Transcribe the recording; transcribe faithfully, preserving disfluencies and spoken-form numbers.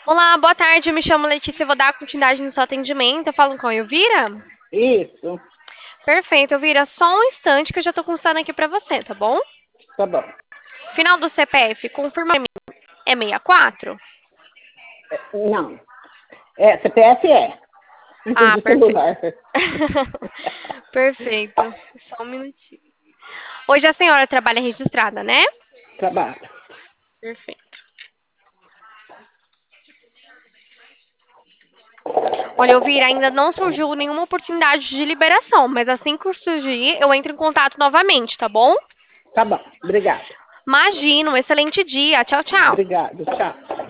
Olá, boa tarde. Eu me chamo Letícia, eu vou dar continuidade no seu atendimento. Eu falo com a Elvira? Isso, Perfeito, Elvira. Só um instante que eu já tô consultando aqui pra você, tá bom? tá bom. Final do C P F, confirma pra mim. É sessenta e quatro? Não, é, C P F é. Ah, Entendi perfeito. celular. Perfeito. Só um minutinho. Hoje a senhora trabalha registrada, né? Trabalho. Perfeito. Olha, Elvira, ainda não surgiu nenhuma oportunidade de liberação, mas assim que surgir, eu entro em contato novamente, tá bom? Tá bom, obrigado. Imagina, um excelente dia. Tchau, tchau. Obrigado, tchau.